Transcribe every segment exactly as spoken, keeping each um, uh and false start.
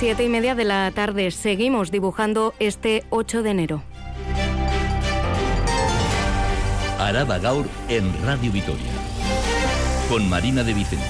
Siete y media de la tarde. Seguimos dibujando este ocho de enero. Araba Gaur en Radio Vitoria, con Marina de Vicente.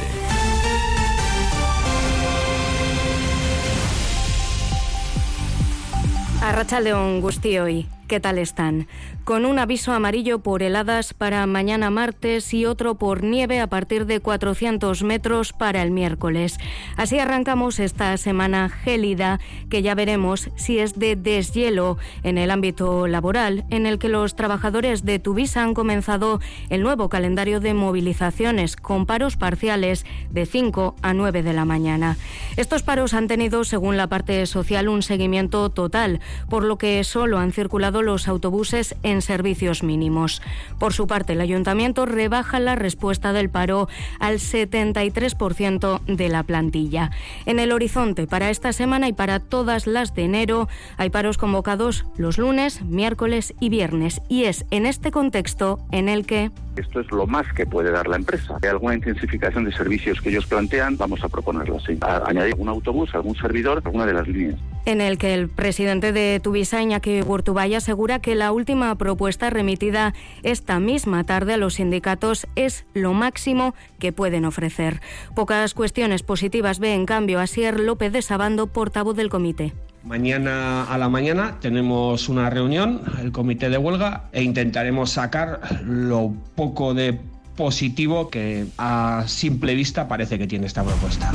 Arratsaldeon guztioi, ¿qué tal están? Con un aviso amarillo por heladas para mañana martes y otro por nieve a partir de cuatrocientos metros para el miércoles. Así arrancamos esta semana gélida, que ya veremos si es de deshielo en el ámbito laboral, en el que los trabajadores de Tuvisa han comenzado el nuevo calendario de movilizaciones con paros parciales de cinco a nueve de la mañana. Estos paros han tenido, según la parte social, un seguimiento total, por lo que solo han circulado los autobuses en servicios mínimos. Por su parte, el Ayuntamiento rebaja la respuesta del paro al setenta y tres por ciento de la plantilla. En el horizonte para esta semana y para todas las de enero hay paros convocados los lunes, miércoles y viernes, y es en este contexto en el que... Esto es lo más que puede dar la empresa. Hay alguna intensificación de servicios que ellos plantean, vamos a proponerlo así. A añadir un autobús, algún servidor, alguna de las líneas. En el que el presidente de Tuvisa, Iñaki Urtubay, asegura que la última propuesta remitida esta misma tarde a los sindicatos es lo máximo que pueden ofrecer. Pocas cuestiones positivas ve, en cambio, Asier López de Sabando, portavoz del comité. Mañana a la mañana tenemos una reunión, el comité de huelga, e intentaremos sacar lo poco de positivo que a simple vista parece que tiene esta propuesta.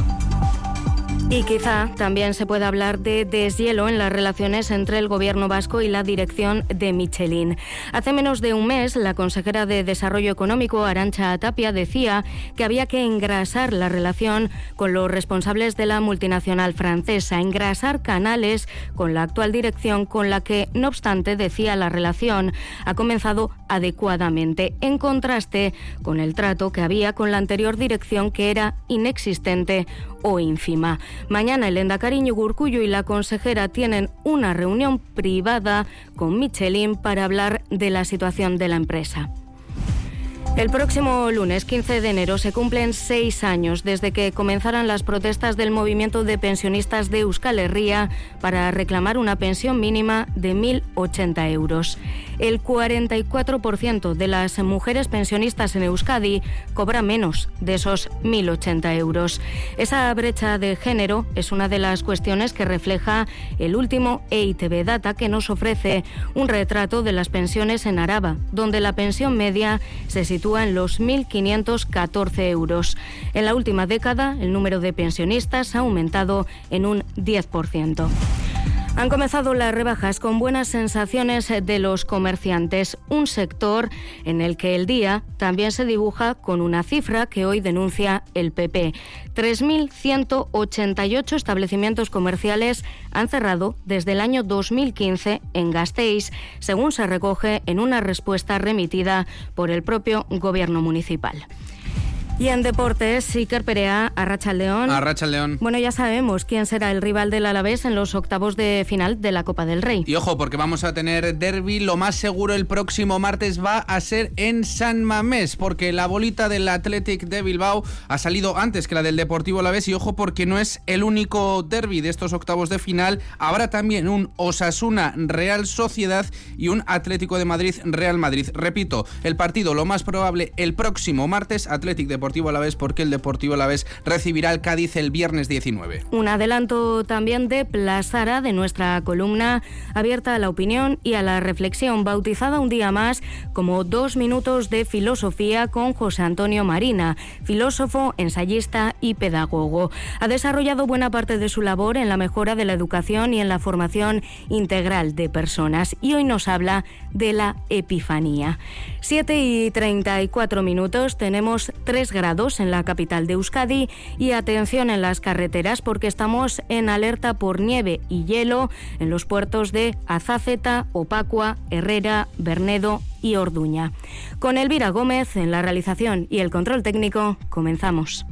Y quizá también se pueda hablar de deshielo en las relaciones entre el Gobierno vasco y la dirección de Michelin. Hace menos de un mes, la consejera de Desarrollo Económico, Arantxa Tapia, decía que había que engrasar la relación con los responsables de la multinacional francesa, engrasar canales con la actual dirección, con la que, no obstante, decía, la relación ha comenzado adecuadamente, en contraste con el trato que había con la anterior dirección, que era inexistente o ínfima. Mañana el lehendakari Iñigo Urkullu y la consejera tienen una reunión privada con Michelin para hablar de la situación de la empresa. El próximo lunes quince de enero se cumplen seis años desde que comenzaran las protestas del movimiento de pensionistas de Euskal Herria para reclamar una pensión mínima de mil ochenta euros. El cuarenta y cuatro por ciento de las mujeres pensionistas en Euskadi cobra menos de esos mil ochenta euros. Esa brecha de género es una de las cuestiones que refleja el último E I Te Be Data, que nos ofrece un retrato de las pensiones en Araba, donde la pensión media se sitúa en los mil quinientos catorce euros. En la última década, el número de pensionistas ha aumentado en un diez por ciento. Han comenzado las rebajas con buenas sensaciones de los comerciantes, un sector en el que el día también se dibuja con una cifra que hoy denuncia el P P. tres mil ciento ochenta y ocho establecimientos comerciales han cerrado desde el año dos mil quince en Gasteiz, según se recoge en una respuesta remitida por el propio Gobierno municipal. Y en deportes, Iker Perea, Arratsaldeon. Arratsaldeon. Bueno, ya sabemos quién será el rival del Alavés en los octavos de final de la Copa del Rey. Y ojo, porque vamos a tener derbi, lo más seguro el próximo martes va a ser en San Mamés, porque la bolita del Athletic de Bilbao ha salido antes que la del Deportivo Alavés, y ojo porque no es el único derbi de estos octavos de final, habrá también un Osasuna Real Sociedad y un Atlético de Madrid Real Madrid. Repito, el partido lo más probable el próximo martes, Athletic Deportivo Alavés, porque el Deportivo Alavés recibirá al Cádiz el viernes diecinueve. Un adelanto también de Plazara, de nuestra columna abierta a la opinión y a la reflexión, bautizada un día más como Dos Minutos de Filosofía con José Antonio Marina, filósofo, ensayista y pedagogo. Ha desarrollado buena parte de su labor en la mejora de la educación y en la formación integral de personas, y hoy nos habla de la epifanía. siete y treinta y cuatro minutos, tenemos tres grados en la capital de Euskadi, y atención en las carreteras porque estamos en alerta por nieve y hielo en los puertos de Azáfeta, Opacua, Herrera, Bernedo y Orduña. Con Elvira Gómez en la realización y el control técnico, comenzamos.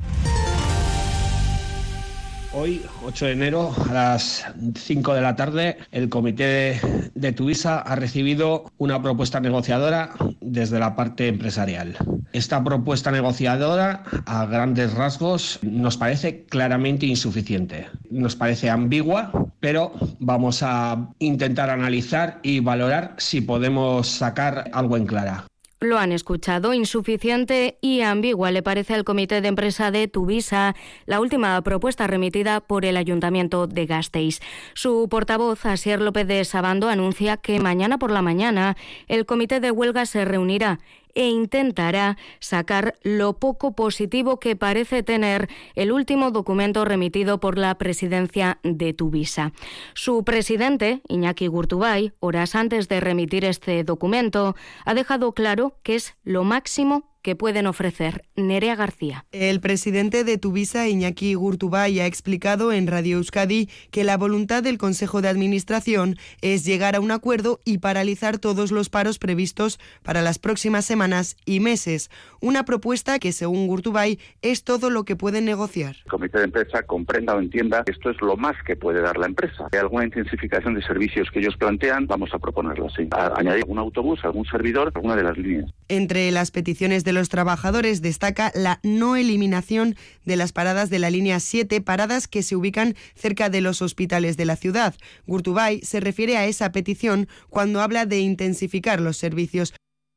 Hoy, ocho de enero, a las cinco de la tarde, el comité de Tuvisa ha recibido una propuesta negociadora desde la parte empresarial. Esta propuesta negociadora, a grandes rasgos, nos parece claramente insuficiente. Nos parece ambigua, pero vamos a intentar analizar y valorar si podemos sacar algo en clara. Lo han escuchado, insuficiente y ambigua le parece al comité de empresa de Tuvisa la última propuesta remitida por el Ayuntamiento de Gasteiz. Su portavoz, Asier López de Sabando, anuncia que mañana por la mañana el comité de huelga se reunirá e intentará sacar lo poco positivo que parece tener el último documento remitido por la presidencia de Tuvisa. Su presidente, Iñaki Gurtubay, horas antes de remitir este documento, ha dejado claro que es lo máximo que pueden ofrecer. Nerea García. El presidente de Tuvisa, Iñaki Gurtubay, ha explicado en Radio Euskadi que la voluntad del Consejo de Administración es llegar a un acuerdo y paralizar todos los paros previstos para las próximas semanas y meses. Una propuesta que, según Gurtubay, es todo lo que pueden negociar. El comité de empresa comprenda o entienda que esto es lo más que puede dar la empresa. Hay alguna intensificación de servicios que ellos plantean, vamos a proponerla, sí. A añadir algún autobús, algún servidor, alguna de las líneas. Entre las peticiones de los trabajadores destaca la no eliminación de las paradas de la línea siete, paradas que se ubican cerca de los hospitales de la ciudad. Gurtubay se refiere a esa petición cuando habla de intensificar los servicios.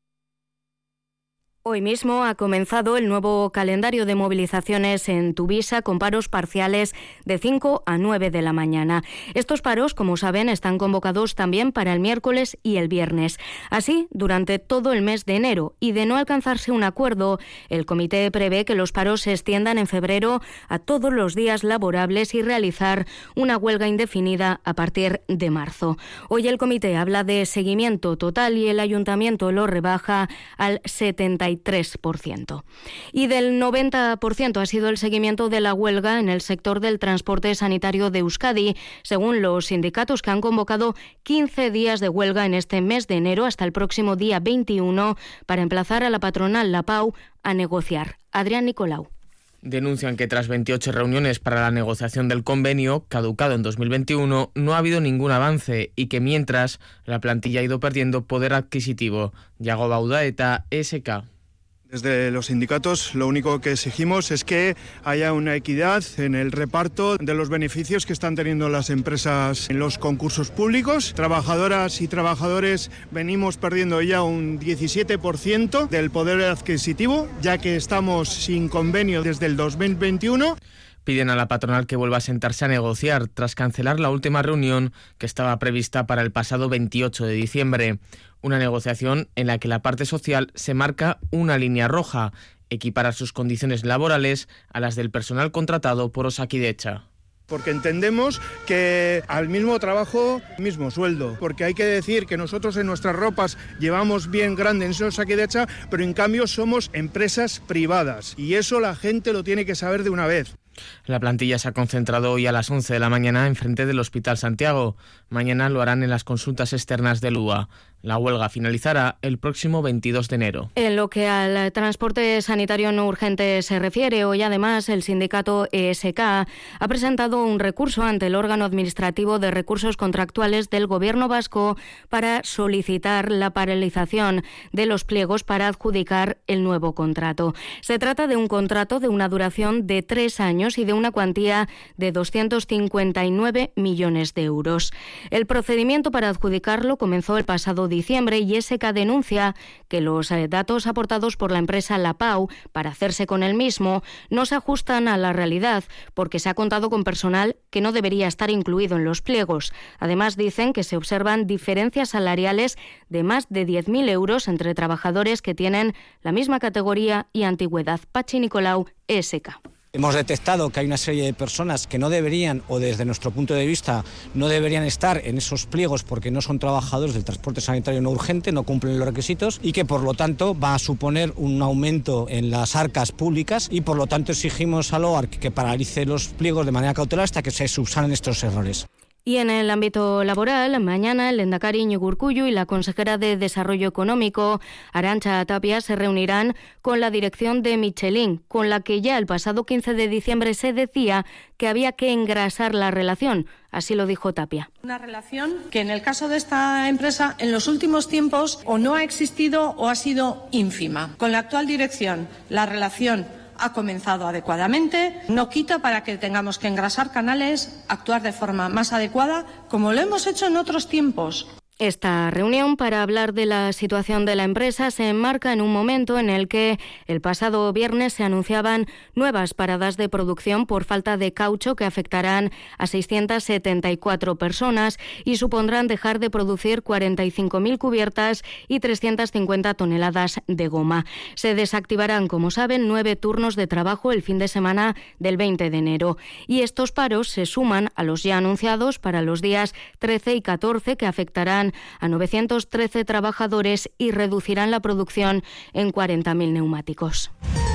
Hoy mismo ha comenzado el nuevo calendario de movilizaciones en Tuvisa con paros parciales de cinco a nueve de la mañana. Estos paros, como saben, están convocados también para el miércoles y el viernes. Así, durante todo el mes de enero, y de no alcanzarse un acuerdo, el comité prevé que los paros se extiendan en febrero a todos los días laborables y realizar una huelga indefinida a partir de marzo. Hoy el comité habla de seguimiento total y el ayuntamiento lo rebaja al setenta y tres por ciento. Y del noventa por ciento ha sido el seguimiento de la huelga en el sector del transporte sanitario de Euskadi, según los sindicatos que han convocado quince días de huelga en este mes de enero hasta el próximo día veintiuno para emplazar a la patronal La Pau a negociar. Adrián Nicolau. Denuncian que tras veintiocho reuniones para la negociación del convenio, caducado en dos mil veintiuno, no ha habido ningún avance y que mientras la plantilla ha ido perdiendo poder adquisitivo. Yago Baudaeta, E S K. Desde los sindicatos lo único que exigimos es que haya una equidad en el reparto de los beneficios que están teniendo las empresas en los concursos públicos. Trabajadoras y trabajadores venimos perdiendo ya un diecisiete por ciento del poder adquisitivo, ya que estamos sin convenio desde el dos mil veintiuno. Piden a la patronal que vuelva a sentarse a negociar tras cancelar la última reunión que estaba prevista para el pasado veintiocho de diciembre. Una negociación en la que la parte social se marca una línea roja, equiparar sus condiciones laborales a las del personal contratado por Osakidetza. Porque entendemos que al mismo trabajo, mismo sueldo. Porque hay que decir que nosotros en nuestras ropas llevamos bien grande en Osakidetza, pero en cambio somos empresas privadas. Y eso la gente lo tiene que saber de una vez. La plantilla se ha concentrado hoy a las once de la mañana enfrente del Hospital Santiago. Mañana lo harán en las consultas externas del U A. La huelga finalizará el próximo veintidós de enero. En lo que al transporte sanitario no urgente se refiere, hoy además el sindicato E S K ha presentado un recurso ante el órgano administrativo de recursos contractuales del Gobierno vasco para solicitar la paralización de los pliegos para adjudicar el nuevo contrato. Se trata de un contrato de una duración de tres años y de una cuantía de doscientos cincuenta y nueve millones de euros. El procedimiento para adjudicarlo comenzó el pasado diciembre y E S K denuncia que los datos aportados por la empresa La Pau para hacerse con el mismo no se ajustan a la realidad porque se ha contado con personal que no debería estar incluido en los pliegos. Además dicen que se observan diferencias salariales de más de diez mil euros entre trabajadores que tienen la misma categoría y antigüedad. Pachi Nicolau, E S K. Hemos detectado que hay una serie de personas que no deberían, o desde nuestro punto de vista, no deberían estar en esos pliegos porque no son trabajadores del transporte sanitario no urgente, no cumplen los requisitos y que por lo tanto va a suponer un aumento en las arcas públicas y por lo tanto exigimos al O A R C que paralice los pliegos de manera cautelar hasta que se subsanen estos errores. Y en el ámbito laboral, mañana el lehendakari Iñigo Urkullu y la consejera de Desarrollo Económico, Arantxa Tapia, se reunirán con la dirección de Michelin, con la que ya el pasado quince de diciembre se decía que había que engrasar la relación. Así lo dijo Tapia. Una relación que en el caso de esta empresa en los últimos tiempos o no ha existido o ha sido ínfima. Con la actual dirección, la relación ha comenzado adecuadamente, no quita para que tengamos que engrasar canales, actuar de forma más adecuada, como lo hemos hecho en otros tiempos. Esta reunión para hablar de la situación de la empresa se enmarca en un momento en el que el pasado viernes se anunciaban nuevas paradas de producción por falta de caucho que afectarán a seiscientas setenta y cuatro personas y supondrán dejar de producir cuarenta y cinco mil cubiertas y trescientas cincuenta toneladas de goma. Se desactivarán, como saben, nueve turnos de trabajo el fin de semana del veinte de enero. Y estos paros se suman a los ya anunciados para los días trece y catorce que afectarán a novecientos trece trabajadores y reducirán la producción en cuarenta mil neumáticos.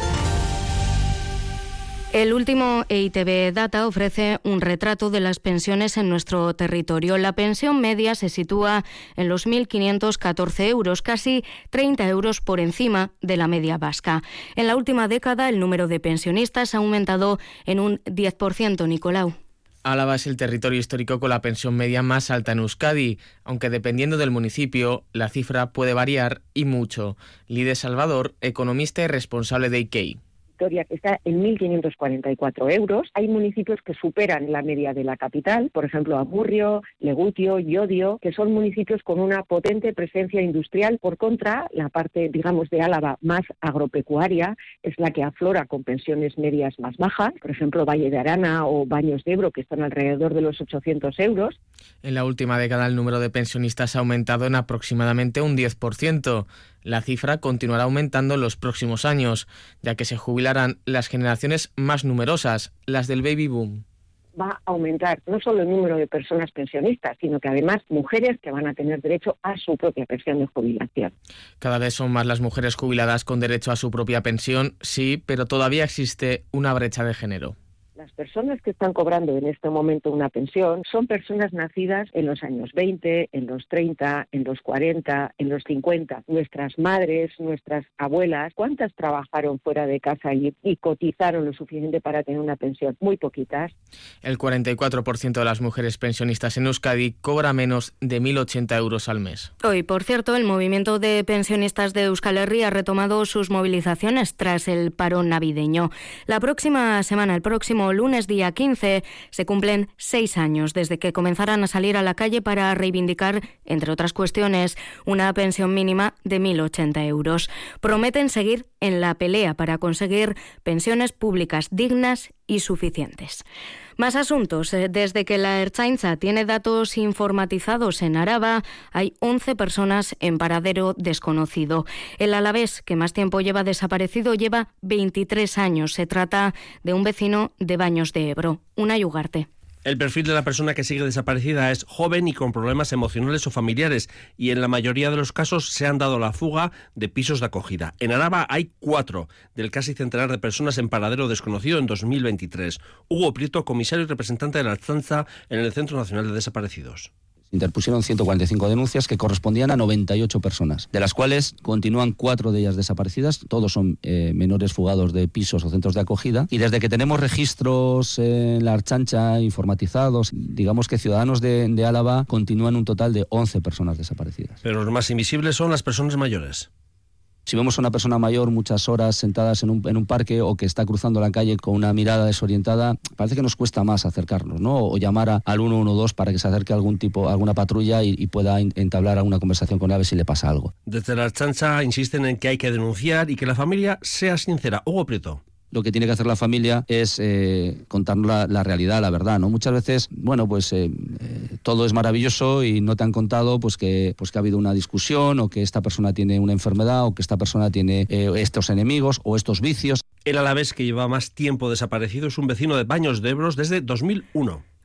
El último E I Te Be Data ofrece un retrato de las pensiones en nuestro territorio. La pensión media se sitúa en los mil quinientos catorce euros, casi treinta euros por encima de la media vasca. En la última década, el número de pensionistas ha aumentado en un diez por ciento, Nicolau. Álava es el territorio histórico con la pensión media más alta en Euskadi, aunque dependiendo del municipio, la cifra puede variar y mucho. Lide Salvador, economista y responsable de I K E I. Que está en mil quinientos cuarenta y cuatro euros. Hay municipios que superan la media de la capital, por ejemplo Amurrio, Legutio, Llodio, que son municipios con una potente presencia industrial. Por contra, la parte, digamos, de Álava más agropecuaria es la que aflora con pensiones medias más bajas, por ejemplo Valle de Arana o Baños de Ebro, que están alrededor de los ochocientos euros. En la última década el número de pensionistas ha aumentado en aproximadamente un diez por ciento. La cifra continuará aumentando en los próximos años, ya que se jubilarán las generaciones más numerosas, las del baby boom. Va a aumentar no solo el número de personas pensionistas, sino que además mujeres que van a tener derecho a su propia pensión de jubilación. Cada vez son más las mujeres jubiladas con derecho a su propia pensión, sí, pero todavía existe una brecha de género. Las personas que están cobrando en este momento una pensión son personas nacidas en los años veinte, en los treinta, en los cuarenta, en los cincuenta. Nuestras madres, nuestras abuelas, ¿cuántas trabajaron fuera de casa y, y cotizaron lo suficiente para tener una pensión? Muy poquitas. El cuarenta y cuatro por ciento de las mujeres pensionistas en Euskadi cobra menos de mil ochenta euros al mes. Hoy, por cierto, el movimiento de pensionistas de Euskal Herria ha retomado sus movilizaciones tras el parón navideño. La próxima semana, el próximo lunes día quince, se cumplen seis años desde que comenzaran a salir a la calle para reivindicar, entre otras cuestiones, una pensión mínima de mil ochenta euros. Prometen seguir en la pelea para conseguir pensiones públicas dignas y suficientes. Más asuntos. Desde que la Ertzaintza tiene datos informatizados en Araba, hay once personas en paradero desconocido. El alavés, que más tiempo lleva desaparecido, lleva veintitrés años. Se trata de un vecino de Baños de Ebro, Unai Ugarte. El perfil de la persona que sigue desaparecida es joven y con problemas emocionales o familiares, y en la mayoría de los casos se han dado la fuga de pisos de acogida. En Araba hay cuatro del casi centenar de personas en paradero desconocido en dos mil veintitrés. Hugo Prieto, comisario y representante de la Ertzaintza en el Centro Nacional de Desaparecidos. Interpusieron ciento cuarenta y cinco denuncias que correspondían a noventa y ocho personas, de las cuales continúan cuatro de ellas desaparecidas. Todos son eh, menores fugados de pisos o centros de acogida. Y desde que tenemos registros en la Ertzaintza informatizados, digamos que ciudadanos de, de Álava continúan un total de once personas desaparecidas. Pero los más invisibles son las personas mayores. Si vemos a una persona mayor muchas horas sentadas en un, en un parque o que está cruzando la calle con una mirada desorientada, parece que nos cuesta más acercarnos, ¿no? O llamar a, al uno uno dos para que se acerque algún tipo, alguna patrulla y, y pueda entablar alguna conversación con él a ver si le pasa algo. Desde la Ertzaintza insisten en que hay que denunciar y que la familia sea sincera. Hugo Prieto. Lo que tiene que hacer la familia es eh, contarnos la, la realidad, la verdad, ¿no? Muchas veces, bueno, pues eh, eh, todo es maravilloso y no te han contado pues que, pues que ha habido una discusión o que esta persona tiene una enfermedad o que esta persona tiene eh, estos enemigos o estos vicios. El alavés que lleva más tiempo desaparecido es un vecino de Baños de Ebro desde dos mil uno.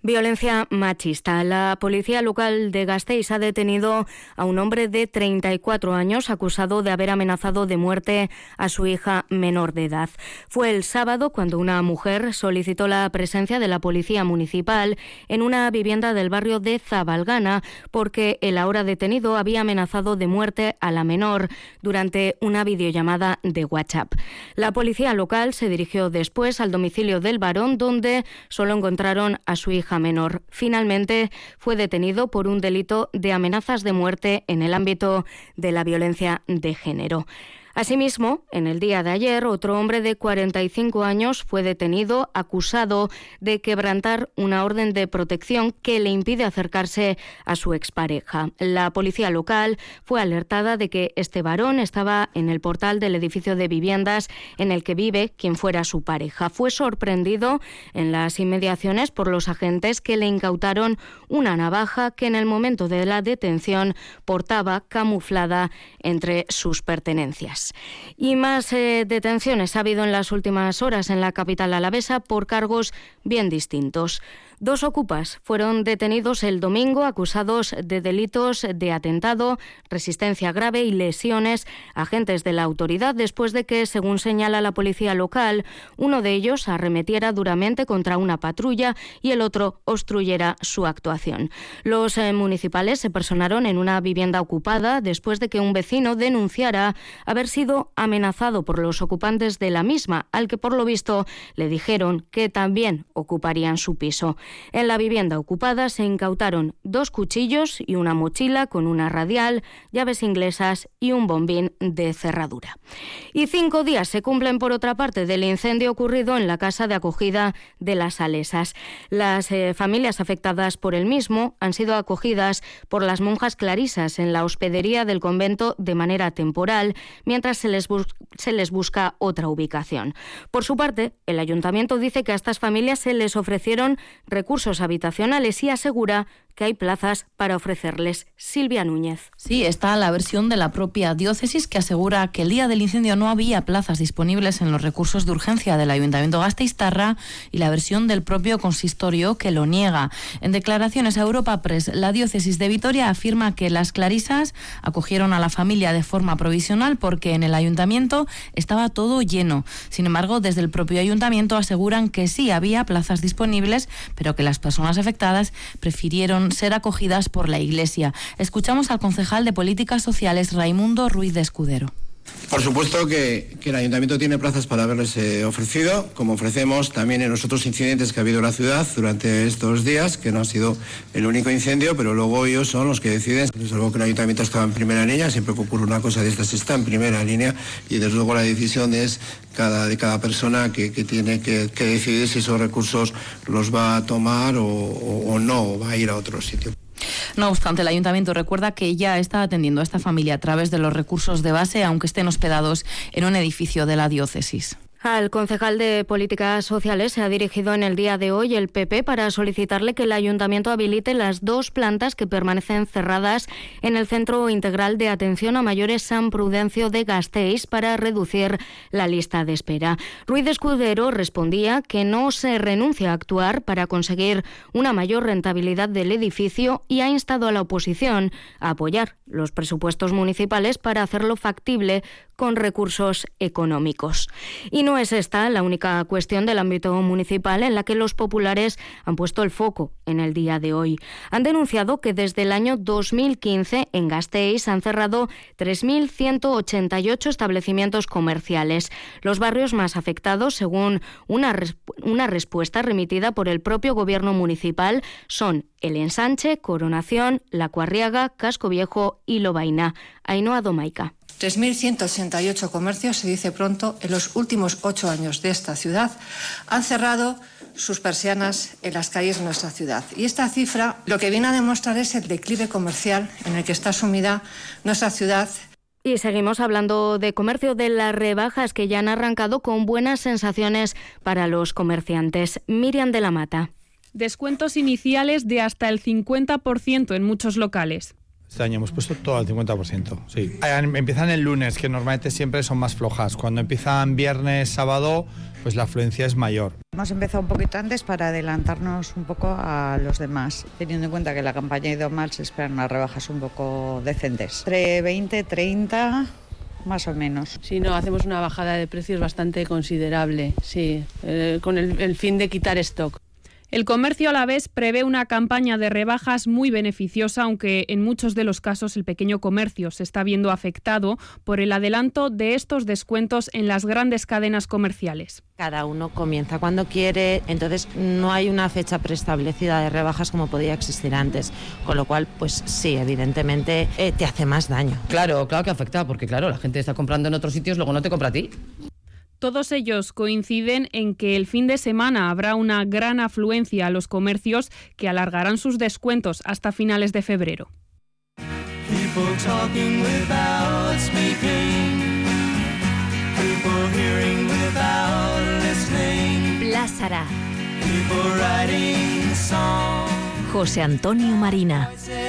Violencia machista. La policía local de Gasteiz ha detenido a un hombre de treinta y cuatro años acusado de haber amenazado de muerte a su hija menor de edad. Fue el sábado cuando una mujer solicitó la presencia de la policía municipal en una vivienda del barrio de Zabalgana porque el ahora detenido había amenazado de muerte a la menor durante una videollamada de WhatsApp. La policía local se dirigió después al domicilio del varón, donde solo encontraron a su hija menor. Finalmente fue detenido por un delito de amenazas de muerte en el ámbito de la violencia de género. Asimismo, en el día de ayer, otro hombre de cuarenta y cinco años fue detenido acusado de quebrantar una orden de protección que le impide acercarse a su expareja. La policía local fue alertada de que este varón estaba en el portal del edificio de viviendas en el que vive quien fuera su pareja. Fue sorprendido en las inmediaciones por los agentes que le incautaron una navaja que en el momento de la detención portaba camuflada entre sus pertenencias. Y más eh, detenciones ha habido en las últimas horas en la capital alavesa por cargos bien distintos. Dos ocupas fueron detenidos el domingo acusados de delitos de atentado, resistencia grave y lesiones a agentes de la autoridad después de que, según señala la policía local, uno de ellos arremetiera duramente contra una patrulla y el otro obstruyera su actuación. Los eh, municipales se personaron en una vivienda ocupada después de que un vecino denunciara haber sido amenazado por los ocupantes de la misma, al que por lo visto le dijeron que también ocuparían su piso. En la vivienda ocupada se incautaron dos cuchillos y una mochila con una radial, llaves inglesas y un bombín de cerradura. Y cinco días se cumplen, por otra parte, del incendio ocurrido en la casa de acogida de Las Salesas. Las eh, familias afectadas por el mismo han sido acogidas por las monjas clarisas en la hospedería del convento de manera temporal, mientras se les, bus- se les busca otra ubicación. Por su parte, el ayuntamiento dice que a estas familias se les ofrecieron recursos habitacionales y asegura que hay plazas para ofrecerles. Silvia Núñez. Sí, está la versión de la propia diócesis que asegura que el día del incendio no había plazas disponibles en los recursos de urgencia del Ayuntamiento Gasteiztarra y la versión del propio consistorio que lo niega. En declaraciones a Europa Press, la diócesis de Vitoria afirma que las clarisas acogieron a la familia de forma provisional porque en el ayuntamiento estaba todo lleno. Sin embargo, desde el propio ayuntamiento aseguran que sí había plazas disponibles, pero que las personas afectadas prefirieron ser acogidas por la Iglesia. Escuchamos al concejal de Políticas Sociales, Raimundo Ruiz de Escudero. Por supuesto que, que el Ayuntamiento tiene plazas para haberles eh, ofrecido, como ofrecemos también en los otros incidentes que ha habido en la ciudad durante estos días, que no ha sido el único incendio, pero luego ellos son los que deciden. Desde luego que el Ayuntamiento estaba en primera línea, siempre que ocurre una cosa de estas está en primera línea y desde luego la decisión es cada, de cada persona que, que tiene que, que decidir si esos recursos los va a tomar o, o, o no, o va a ir a otro sitio. No obstante, el Ayuntamiento recuerda que ya está atendiendo a esta familia a través de los recursos de base, aunque estén hospedados en un edificio de la diócesis. Al concejal de Políticas Sociales se ha dirigido en el día de hoy el P P para solicitarle que el Ayuntamiento habilite las dos plantas que permanecen cerradas en el Centro Integral de Atención a Mayores San Prudencio de Gasteiz para reducir la lista de espera. Ruiz de Escudero respondía que no se renuncia a actuar para conseguir una mayor rentabilidad del edificio y ha instado a la oposición a apoyar los presupuestos municipales para hacerlo factible con recursos económicos. Y no es esta la única cuestión del ámbito municipal en la que los populares han puesto el foco en el día de hoy. Han denunciado que desde el año dos mil quince en Gasteiz han cerrado tres mil ciento ochenta y ocho establecimientos comerciales. Los barrios más afectados, según una, res- una respuesta remitida por el propio gobierno municipal, son el Ensanche, Coronación, La Cuarriaga, Casco Viejo y Lovaina. Ainhoa Domaica. tres mil ciento ochenta y ocho comercios, se dice pronto, en los últimos ocho años de esta ciudad han cerrado sus persianas en las calles de nuestra ciudad. Y esta cifra lo que viene a demostrar es el declive comercial en el que está sumida nuestra ciudad. Y seguimos hablando de comercio, de las rebajas que ya han arrancado con buenas sensaciones para los comerciantes. Miriam de la Mata. Descuentos iniciales de hasta el cincuenta por ciento en muchos locales. Este año hemos puesto todo al cincuenta por ciento, sí. Empiezan el lunes, que normalmente siempre son más flojas. Cuando empiezan viernes, sábado, pues la afluencia es mayor. Hemos empezado un poquito antes para adelantarnos un poco a los demás, teniendo en cuenta que la campaña ha ido mal, se esperan unas rebajas un poco decentes. Entre veinte, treinta... más o menos. Sí, no, hacemos una bajada de precios bastante considerable, sí, eh, con el, el fin de quitar stock. El comercio alavés prevé una campaña de rebajas muy beneficiosa, aunque en muchos de los casos el pequeño comercio se está viendo afectado por el adelanto de estos descuentos en las grandes cadenas comerciales. Cada uno comienza cuando quiere, entonces no hay una fecha preestablecida de rebajas como podía existir antes, con lo cual, pues sí, evidentemente eh, te hace más daño. Claro, claro que afecta, porque claro, la gente está comprando en otros sitios, luego no te compra a ti. Todos ellos coinciden en que el fin de semana habrá una gran afluencia a los comercios que alargarán sus descuentos hasta finales de febrero. Plásara. José Antonio Marina.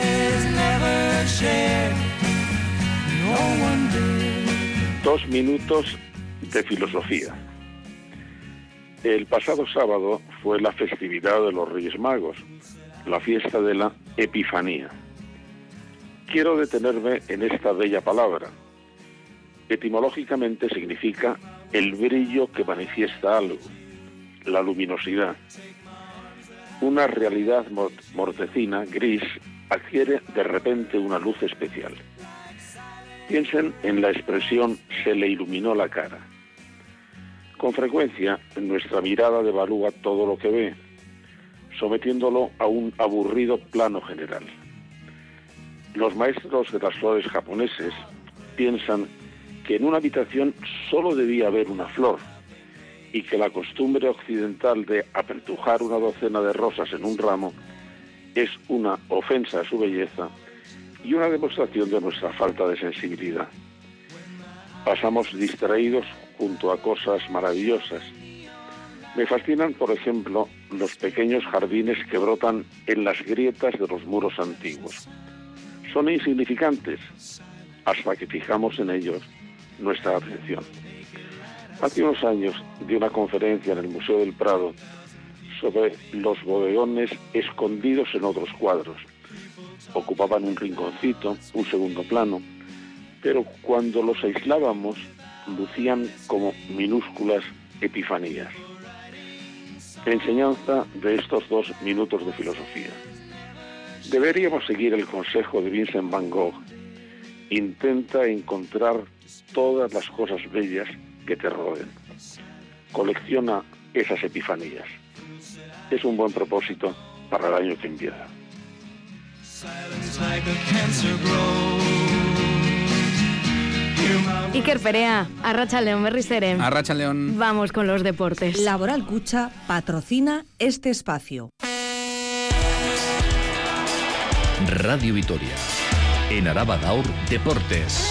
Dos minutos de filosofía. El pasado sábado fue la festividad de los Reyes Magos, la fiesta de la Epifanía. Quiero detenerme en esta bella palabra. Etimológicamente significa el brillo que manifiesta algo, la luminosidad. Una realidad mortecina, gris, adquiere de repente una luz especial. Piensen en la expresión «se le iluminó la cara». Con frecuencia, nuestra mirada devalúa todo lo que ve, sometiéndolo a un aburrido plano general. Los maestros de las flores japoneses piensan que en una habitación solo debía haber una flor y que la costumbre occidental de apertujar una docena de rosas en un ramo es una ofensa a su belleza y una demostración de nuestra falta de sensibilidad. Pasamos distraídos junto a cosas maravillosas. Me fascinan, por ejemplo, los pequeños jardines que brotan en las grietas de los muros antiguos. Son insignificantes hasta que fijamos en ellos nuestra atención. Hace unos años di una conferencia en el Museo del Prado sobre los bodegones escondidos en otros cuadros. Ocupaban un rinconcito, un segundo plano, pero cuando los aislábamos lucían como minúsculas epifanías. Enseñanza de estos dos minutos de filosofía. Deberíamos seguir el consejo de Vincent van Gogh. Intenta encontrar todas las cosas bellas que te rodeen. Colecciona esas epifanías. Es un buen propósito para el año que empieza. Iker Perea, Arratsaldeon berriz ere. Arratsaldeon. Vamos con los deportes. Laboral Cucha patrocina este espacio. Radio Vitoria. En Araba Gaur, Deportes.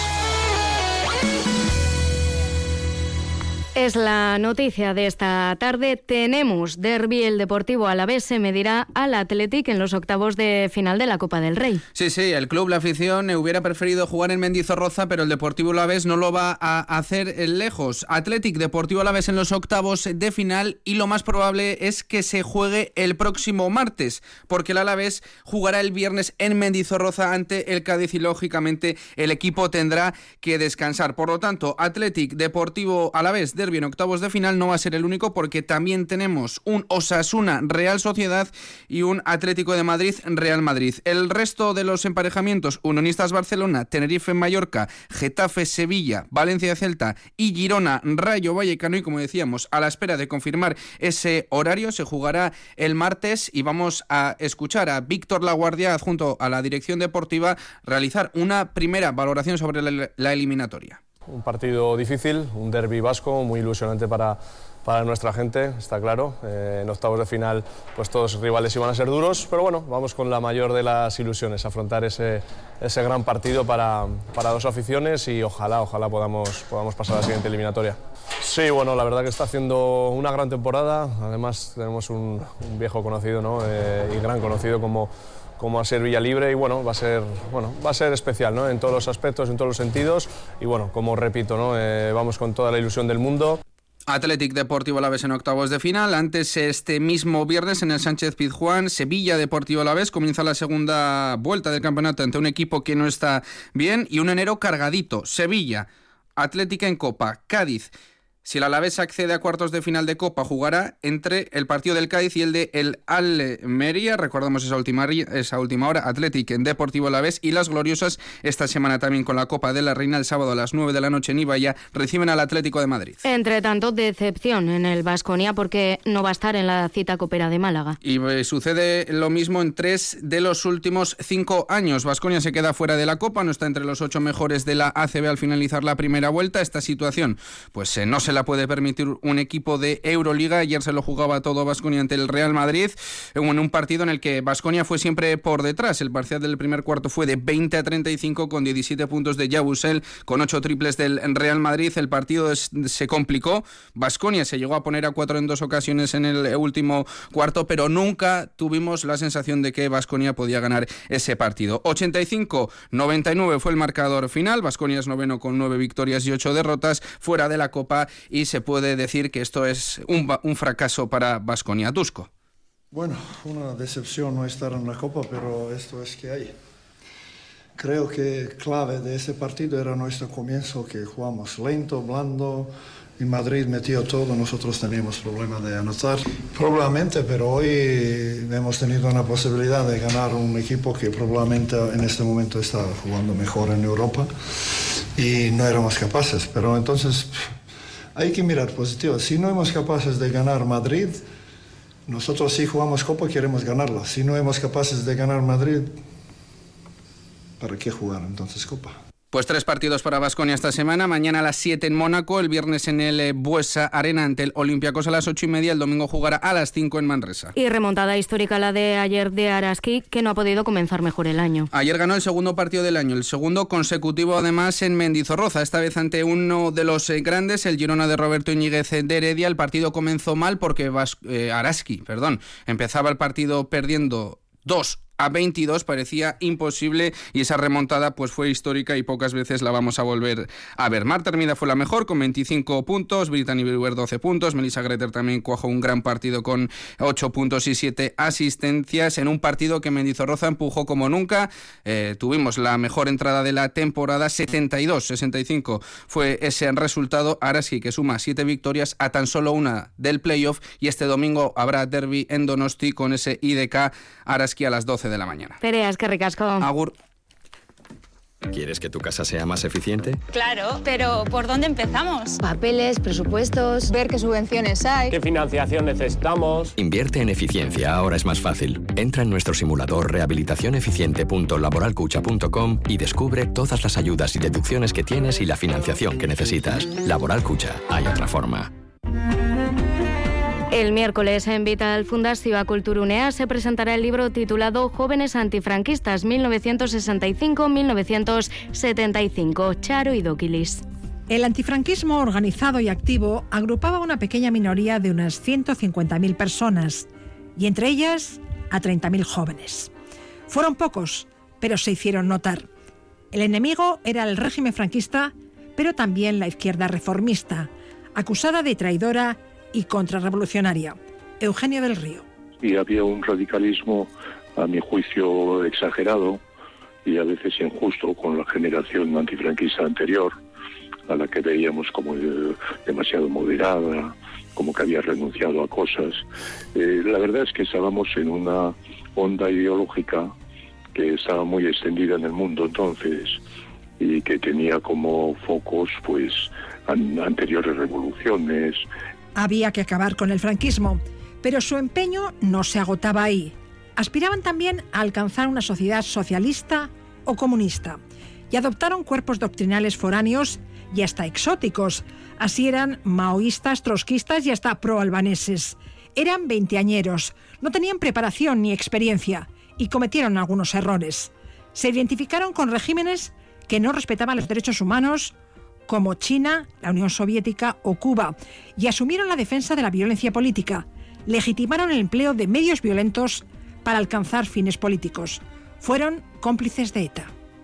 Es la noticia de esta tarde. Tenemos derbi. El Deportivo Alavés se medirá al Athletic en los octavos de final de la Copa del Rey. Sí, sí, el club, la afición, hubiera preferido jugar en Mendizorroza, pero el Deportivo Alavés no lo va a hacer lejos. Athletic, Deportivo Alavés en los octavos de final, y lo más probable es que se juegue el próximo martes, porque el Alavés jugará el viernes en Mendizorroza ante el Cádiz y lógicamente el equipo tendrá que descansar. Por lo tanto, Athletic, Deportivo Alavés, derbi en octavos de final, no va a ser el único, porque también tenemos un Osasuna Real Sociedad y un Atlético de Madrid Real Madrid. El resto de los emparejamientos: Unionistas Barcelona, Tenerife Mallorca, Getafe Sevilla, Valencia Celta y Girona Rayo Vallecano. Y como decíamos, a la espera de confirmar ese horario, se jugará el martes y vamos a escuchar a Víctor Laguardia, adjunto a la dirección deportiva, realizar una primera valoración sobre la, la eliminatoria. Un partido difícil, un derbi vasco muy ilusionante para, para nuestra gente, está claro. Eh, en octavos de final pues todos los rivales iban a ser duros, pero bueno, vamos con la mayor de las ilusiones, afrontar ese, ese gran partido para, para dos aficiones y ojalá, ojalá podamos, podamos pasar a la siguiente eliminatoria. Sí, bueno, la verdad que está haciendo una gran temporada, además tenemos un, un viejo conocido, ¿no? eh, y gran conocido como como a ser Villalibre, y bueno, va a ser, bueno, va a ser especial, ¿no? En todos los aspectos, en todos los sentidos, y bueno, como repito, ¿no? Eh, vamos con toda la ilusión del mundo. Athletic Deportivo Alavés en octavos de final. Antes, este mismo viernes en el Sánchez Pizjuán, Sevilla Deportivo Alavés comienza la segunda vuelta del campeonato ante un equipo que no está bien y un enero cargadito. Sevilla, Atlética en Copa, Cádiz. Si el Alavés accede a cuartos de final de Copa, jugará entre el partido del Cádiz y el de el Almería. Recordamos esa última, esa última hora, Athletic en Deportivo Alavés, y las gloriosas esta semana también con la Copa de la Reina. El sábado a las nueve de la noche en Ibaya reciben al Atlético de Madrid. Entre tanto, decepción en el Baskonia porque no va a estar en la cita copera de Málaga. Y eh, sucede lo mismo en tres de los últimos cinco años. Baskonia se queda fuera de la Copa, no está entre los ocho mejores de la A C B al finalizar la primera vuelta. Esta situación pues eh, no se la puede permitir un equipo de Euroliga. Ayer se lo jugaba todo Baskonia ante el Real Madrid en un partido en el que Baskonia fue siempre por detrás. El parcial del primer cuarto fue de veinte a treinta y cinco con diecisiete puntos de Yabusel, con ocho triples del Real Madrid. El partido es, se complicó. Baskonia se llegó a poner a cuatro en dos ocasiones en el último cuarto, pero nunca tuvimos la sensación de que Baskonia podía ganar ese partido. ochenta y cinco noventa y nueve fue el marcador final. Baskonia es noveno con nueve victorias y ocho derrotas, fuera de la Copa, y se puede decir que esto es un, un fracaso para Baskonia. Dusko. Bueno, una decepción no estar en la Copa, pero esto es que hay. Creo que clave de ese partido era nuestro comienzo, que jugamos lento, blando, y Madrid metió todo, nosotros teníamos problema de anotar. Probablemente, pero hoy hemos tenido una posibilidad de ganar un equipo que probablemente en este momento está jugando mejor en Europa, y no éramos capaces, pero entonces hay que mirar positivo. Si no somos capaces de ganar Madrid, nosotros si jugamos Copa queremos ganarla. Si no somos capaces de ganar Madrid, ¿para qué jugar entonces Copa? Pues tres partidos para Baskonia esta semana. Mañana a las siete en Mónaco, el viernes en el Buesa Arena ante el Olympiacos a las ocho y media, el domingo jugará a las cinco en Manresa. Y remontada histórica la de ayer de Araski, que no ha podido comenzar mejor el año. Ayer ganó el segundo partido del año, el segundo consecutivo además en Mendizorroza, esta vez ante uno de los grandes, el Girona de Roberto Íñiguez de Heredia. El partido comenzó mal porque Bas- eh, Araski, perdón, empezaba el partido perdiendo dos a veintidós, parecía imposible, y esa remontada pues fue histórica y pocas veces la vamos a volver a ver. Marta Hermida fue la mejor con veinticinco puntos, Brittany Brewer doce puntos, Melissa Greter también cuajó un gran partido con ocho puntos y siete asistencias en un partido que Mendizorroza empujó como nunca. Eh, tuvimos la mejor entrada de la temporada, setenta y dos sesenta y cinco fue ese resultado. Araski, que suma siete victorias a tan solo una del playoff, y este domingo habrá derbi en Donosti con ese I D K Araski a las doce de la mañana. Pereas, que ricasco. Agur. ¿Quieres que tu casa sea más eficiente? Claro, pero ¿por dónde empezamos? Papeles, presupuestos, ver qué subvenciones hay, qué financiación necesitamos. Invierte en eficiencia, ahora es más fácil. Entra en nuestro simulador rehabilitación eficiente punto laboralcucha punto com y descubre todas las ayudas y deducciones que tienes y la financiación que necesitas. Laboral Cucha, hay otra forma. El miércoles en Vital Fundazioa Kulturunea se presentará el libro titulado Jóvenes antifranquistas mil novecientos sesenta y cinco a mil novecientos setenta y cinco. Charo Idokilis. El antifranquismo organizado y activo agrupaba una pequeña minoría de unas ciento cincuenta mil personas, y entre ellas a treinta mil jóvenes. Fueron pocos, pero se hicieron notar. El enemigo era el régimen franquista, pero también la izquierda reformista, acusada de traidora y contrarrevolucionaria. Eugenio del Río. Y había un radicalismo, a mi juicio, exagerado y a veces injusto con la generación antifranquista anterior, a la que veíamos como eh, demasiado moderada, como que había renunciado a cosas. Eh, la verdad es que estábamos en una onda ideológica que estaba muy extendida en el mundo entonces y que tenía como focos pues an- anteriores revoluciones. Había que acabar con el franquismo, pero su empeño no se agotaba ahí. Aspiraban también a alcanzar una sociedad socialista o comunista y adoptaron cuerpos doctrinales foráneos y hasta exóticos. Así eran maoístas, trotskistas y hasta proalbaneses. Eran veinteañeros, no tenían preparación ni experiencia y cometieron algunos errores. Se identificaron con regímenes que no respetaban los derechos humanos, como China, la Unión Soviética o Cuba, y asumieron la defensa de la violencia política. Legitimaron el empleo de medios violentos para alcanzar fines políticos. Fueron cómplices de ETA.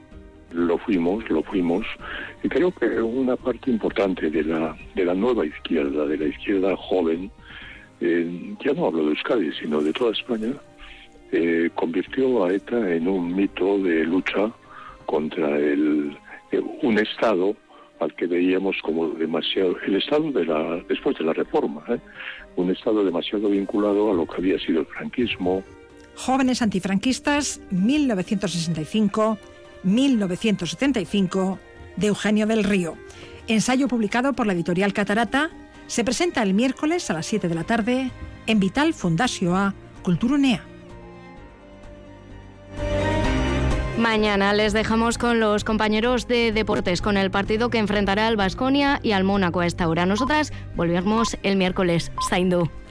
lo fuimos, lo fuimos, y creo que una parte importante de la, de la nueva izquierda, de la izquierda joven, eh, ya no hablo de Euskadi, sino de toda España, eh, convirtió a ETA en un mito de lucha contra el, eh, un Estado al que veíamos como demasiado, el Estado de la después de la reforma, ¿eh? un Estado demasiado vinculado a lo que había sido el franquismo. Jóvenes antifranquistas, mil novecientos sesenta y cinco a mil novecientos setenta y cinco, de Eugenio del Río. Ensayo publicado por la editorial Catarata, se presenta el miércoles a las siete de la tarde en Vital Fundazioa Kulturunea. Mañana les dejamos con los compañeros de deportes, con el partido que enfrentará al Baskonia y al Mónaco a esta hora. Nosotras volvemos el miércoles. Zaindu.